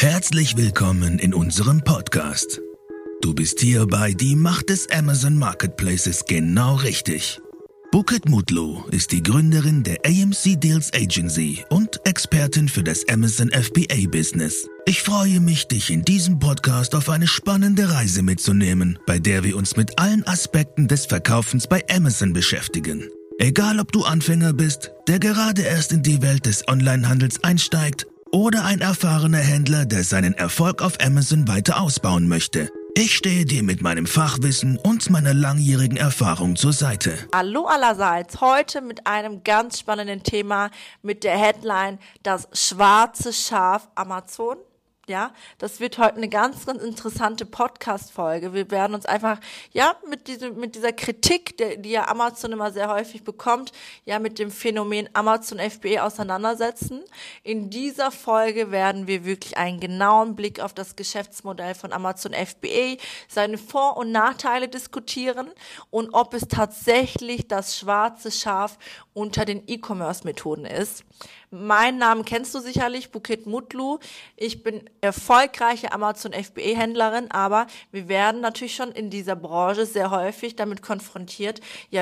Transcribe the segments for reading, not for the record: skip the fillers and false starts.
Herzlich willkommen in unserem Podcast. Du bist hier bei Die Macht des Amazon Marketplaces genau richtig. Bukit Mutlu ist die Gründerin der AMC Deals Agency und Expertin für das Amazon FBA-Business. Ich freue mich, dich in diesem Podcast auf eine spannende Reise mitzunehmen, bei der wir uns mit allen Aspekten des Verkaufens bei Amazon beschäftigen. Egal ob du Anfänger bist, der gerade erst in die Welt des Onlinehandels einsteigt, oder ein erfahrener Händler, der seinen Erfolg auf Amazon weiter ausbauen möchte. Ich stehe dir mit meinem Fachwissen und meiner langjährigen Erfahrung zur Seite. Hallo allerseits, heute mit einem ganz spannenden Thema mit der Headline Das schwarze Schaf Amazon. Ja, das wird heute eine ganz, ganz interessante Podcast-Folge. Wir werden uns einfach, mit dieser Kritik, die ja Amazon immer sehr häufig bekommt, mit dem Phänomen Amazon FBA auseinandersetzen. In dieser Folge werden wir wirklich einen genauen Blick auf das Geschäftsmodell von Amazon FBA, seine Vor- und Nachteile diskutieren und ob es tatsächlich das schwarze Schaf unter den E-Commerce-Methoden ist. Meinen Namen kennst du sicherlich, Bukit Mutlu. Ich bin erfolgreiche Amazon FBA-Händlerin, aber wir werden natürlich schon in dieser Branche sehr häufig damit konfrontiert,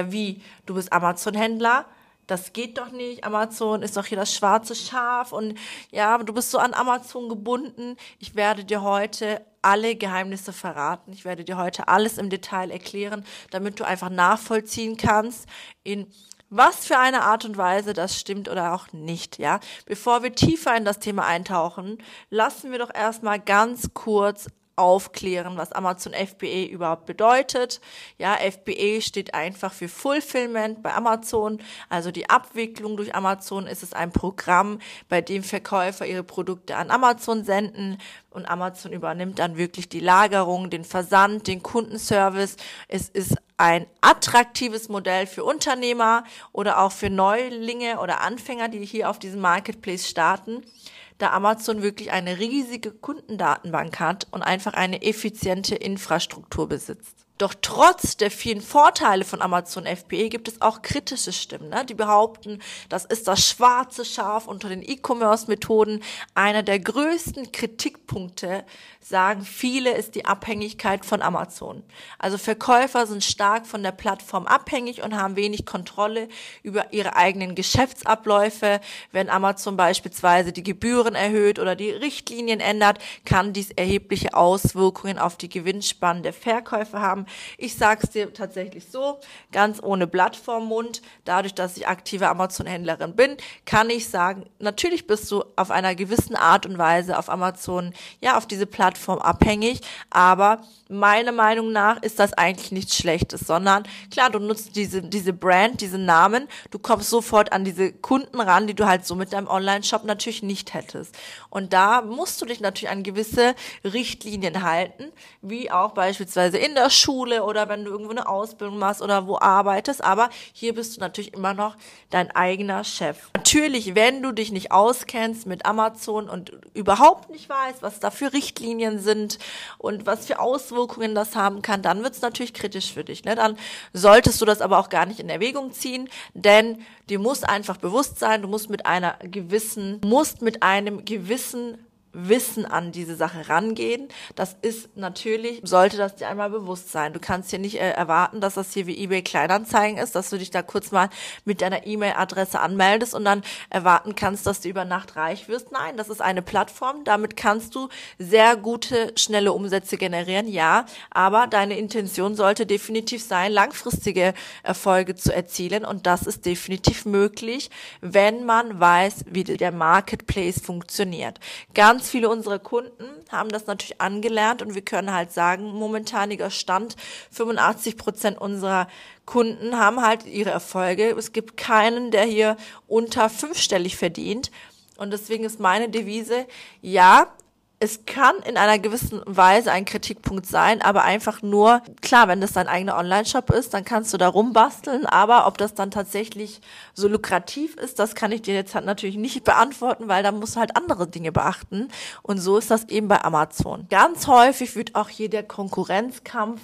du bist Amazon-Händler, das geht doch nicht, Amazon ist doch hier das schwarze Schaf und du bist so an Amazon gebunden. Ich werde dir heute alle Geheimnisse verraten. Ich werde dir heute alles im Detail erklären, damit du einfach nachvollziehen kannst, in was für eine Art und Weise das stimmt oder auch nicht, ja. Bevor wir tiefer in das Thema eintauchen, lassen wir doch erstmal ganz kurz aufklären, was Amazon FBA überhaupt bedeutet. Ja, FBA steht einfach für Fulfillment bei Amazon, also die Abwicklung durch Amazon. Ist es ein Programm, bei dem Verkäufer ihre Produkte an Amazon senden und Amazon übernimmt dann wirklich die Lagerung, den Versand, den Kundenservice. Es ist ein attraktives Modell für Unternehmer oder auch für Neulinge oder Anfänger, die hier auf diesem Marketplace starten, da Amazon wirklich eine riesige Kundendatenbank hat und einfach eine effiziente Infrastruktur besitzt. Doch trotz der vielen Vorteile von Amazon FBA gibt es auch kritische Stimmen, die behaupten, das ist das schwarze Schaf unter den E-Commerce-Methoden. Einer der größten Kritikpunkte, sagen viele, ist die Abhängigkeit von Amazon. Also Verkäufer sind stark von der Plattform abhängig und haben wenig Kontrolle über ihre eigenen Geschäftsabläufe. Wenn Amazon beispielsweise die Gebühren erhöht oder die Richtlinien ändert, kann dies erhebliche Auswirkungen auf die Gewinnspannen der Verkäufer haben. Ich sag's dir tatsächlich so, ganz ohne Blatt vorm Mund, dadurch, dass ich aktive Amazon-Händlerin bin, kann ich sagen, natürlich bist du auf einer gewissen Art und Weise auf Amazon, auf diese Plattform abhängig, aber meiner Meinung nach ist das eigentlich nichts Schlechtes, sondern klar, du nutzt diese Brand, diesen Namen, du kommst sofort an diese Kunden ran, die du halt so mit deinem Online-Shop natürlich nicht hättest. Und da musst du dich natürlich an gewisse Richtlinien halten, wie auch beispielsweise in der Schule oder wenn du irgendwo eine Ausbildung machst oder wo arbeitest, aber hier bist du natürlich immer noch dein eigener Chef. Natürlich, wenn du dich nicht auskennst mit Amazon und überhaupt nicht weißt, was da für Richtlinien sind und was für Auswirkungen das haben kann, dann wird es natürlich kritisch für dich. Dann solltest du das aber auch gar nicht in Erwägung ziehen, denn dir muss einfach bewusst sein, du musst mit einem gewissen Wissen an diese Sache rangehen. Das ist natürlich, sollte das dir einmal bewusst sein. Du kannst hier nicht erwarten, dass das hier wie eBay Kleinanzeigen ist, dass du dich da kurz mal mit deiner E-Mail-Adresse anmeldest und dann erwarten kannst, dass du über Nacht reich wirst. Nein, das ist eine Plattform. Damit kannst du sehr gute, schnelle Umsätze generieren, ja. Aber deine Intention sollte definitiv sein, langfristige Erfolge zu erzielen. Und das ist definitiv möglich, wenn man weiß, wie der Marketplace funktioniert. Ganz viele unserer Kunden haben das natürlich angelernt und wir können halt sagen, momentaniger Stand, 85% unserer Kunden haben halt ihre Erfolge. Es gibt keinen, der hier unter 5-stellig verdient und deswegen ist meine Devise, es kann in einer gewissen Weise ein Kritikpunkt sein, aber einfach nur, klar, wenn das dein eigener Online-Shop ist, dann kannst du da rumbasteln, aber ob das dann tatsächlich so lukrativ ist, das kann ich dir jetzt halt natürlich nicht beantworten, weil da musst du halt andere Dinge beachten und so ist das eben bei Amazon. Ganz häufig wird auch hier der Konkurrenzkampf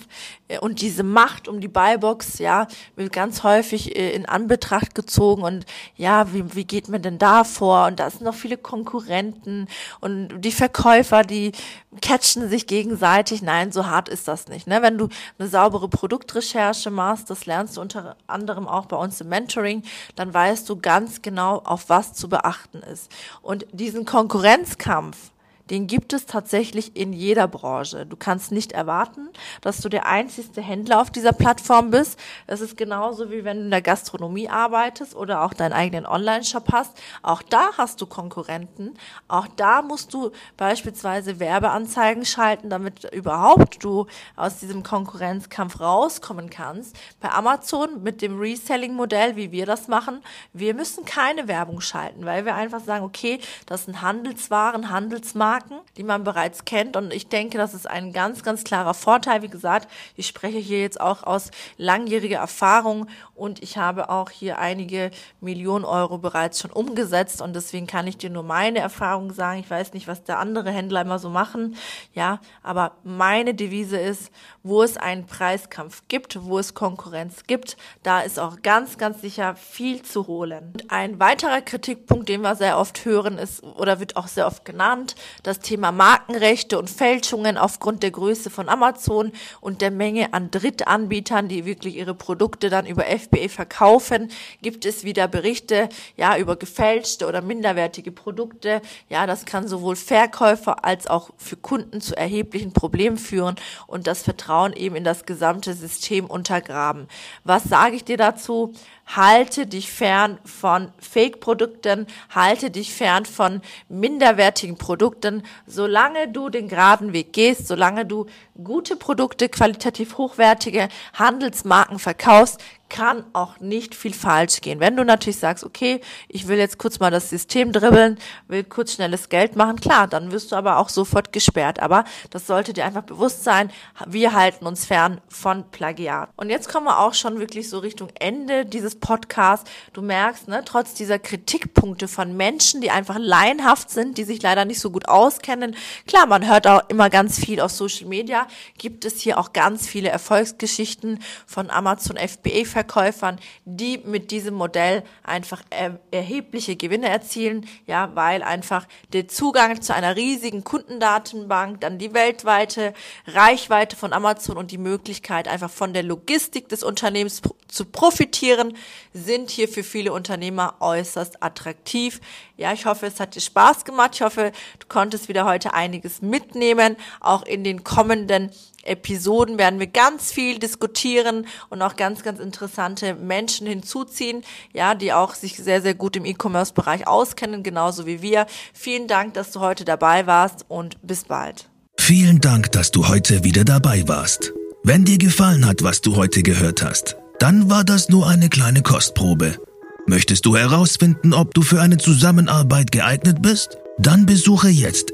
Und diese Macht um die Buybox, ja, wird ganz häufig in Anbetracht gezogen und ja, wie geht man denn da vor? Und da sind noch viele Konkurrenten und die Verkäufer, die catchen sich gegenseitig. Nein, so hart ist das nicht. Ne? Wenn du eine saubere Produktrecherche machst, das lernst du unter anderem auch bei uns im Mentoring, dann weißt du ganz genau, auf was zu beachten ist. Und diesen Konkurrenzkampf, den gibt es tatsächlich in jeder Branche. Du kannst nicht erwarten, dass du der einzigste Händler auf dieser Plattform bist. Es ist genauso, wie wenn du in der Gastronomie arbeitest oder auch deinen eigenen Online-Shop hast. Auch da hast du Konkurrenten. Auch da musst du beispielsweise Werbeanzeigen schalten, damit überhaupt du aus diesem Konkurrenzkampf rauskommen kannst. Bei Amazon mit dem Reselling-Modell, wie wir das machen, wir müssen keine Werbung schalten, weil wir einfach sagen, okay, das sind Handelswaren, Handelsmarken, die man bereits kennt und ich denke, das ist ein ganz, ganz klarer Vorteil. Wie gesagt, ich spreche hier jetzt auch aus langjähriger Erfahrung und ich habe auch hier einige Millionen Euro bereits schon umgesetzt und deswegen kann ich dir nur meine Erfahrung sagen. Ich weiß nicht, was da andere Händler immer so machen, ja, aber meine Devise ist, wo es einen Preiskampf gibt, wo es Konkurrenz gibt, da ist auch ganz, ganz sicher viel zu holen. Und ein weiterer Kritikpunkt, den wir sehr oft hören, ist oder wird auch sehr oft genannt, das Thema Markenrechte und Fälschungen aufgrund der Größe von Amazon und der Menge an Drittanbietern, die wirklich ihre Produkte dann über FBA verkaufen, gibt es wieder Berichte, ja, über gefälschte oder minderwertige Produkte. Ja, das kann sowohl Verkäufer als auch für Kunden zu erheblichen Problemen führen und das Vertrauen eben in das gesamte System untergraben. Was sage ich dir dazu? Halte dich fern von Fake-Produkten, halte dich fern von minderwertigen Produkten. Solange du den geraden Weg gehst, solange du gute Produkte, qualitativ hochwertige Handelsmarken verkaufst, kann auch nicht viel falsch gehen. Wenn du natürlich sagst, okay, ich will jetzt kurz mal das System dribbeln, will kurz schnelles Geld machen, klar, dann wirst du aber auch sofort gesperrt. Aber das sollte dir einfach bewusst sein, wir halten uns fern von Plagiat. Und jetzt kommen wir auch schon wirklich so Richtung Ende dieses Podcasts. Du merkst, ne, trotz dieser Kritikpunkte von Menschen, die einfach laienhaft sind, die sich leider nicht so gut auskennen, klar, man hört auch immer ganz viel auf Social Media, gibt es hier auch ganz viele Erfolgsgeschichten von Amazon FBA-Verkäufern, die mit diesem Modell einfach erhebliche Gewinne erzielen, ja, weil einfach der Zugang zu einer riesigen Kundendatenbank, dann die weltweite Reichweite von Amazon und die Möglichkeit einfach von der Logistik des Unternehmens zu profitieren, sind hier für viele Unternehmer äußerst attraktiv. Ja, ich hoffe, es hat dir Spaß gemacht. Ich hoffe, du konntest wieder heute einiges mitnehmen. Auch in den kommenden Episoden werden wir ganz viel diskutieren und auch ganz, ganz interessante Menschen hinzuziehen, ja, die auch sich sehr, sehr gut im E-Commerce-Bereich auskennen, genauso wie wir. Vielen Dank, dass du heute dabei warst und bis bald. Vielen Dank, dass du heute wieder dabei warst. Wenn dir gefallen hat, was du heute gehört hast, dann war das nur eine kleine Kostprobe. Möchtest du herausfinden, ob du für eine Zusammenarbeit geeignet bist? Dann besuche jetzt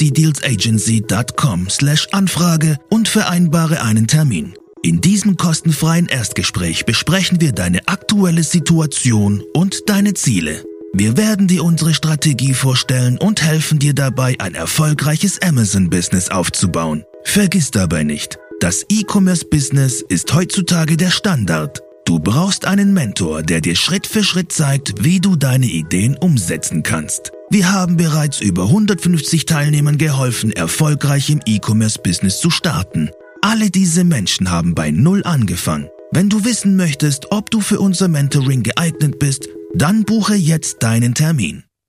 amcdealsagency.com/Anfrage und vereinbare einen Termin. In diesem kostenfreien Erstgespräch besprechen wir deine aktuelle Situation und deine Ziele. Wir werden dir unsere Strategie vorstellen und helfen dir dabei, ein erfolgreiches Amazon-Business aufzubauen. Vergiss dabei nicht, das E-Commerce-Business ist heutzutage der Standard. Du brauchst einen Mentor, der dir Schritt für Schritt zeigt, wie du deine Ideen umsetzen kannst. Wir haben bereits über 150 Teilnehmern geholfen, erfolgreich im E-Commerce-Business zu starten. Alle diese Menschen haben bei Null angefangen. Wenn du wissen möchtest, ob du für unser Mentoring geeignet bist, dann buche jetzt deinen Termin.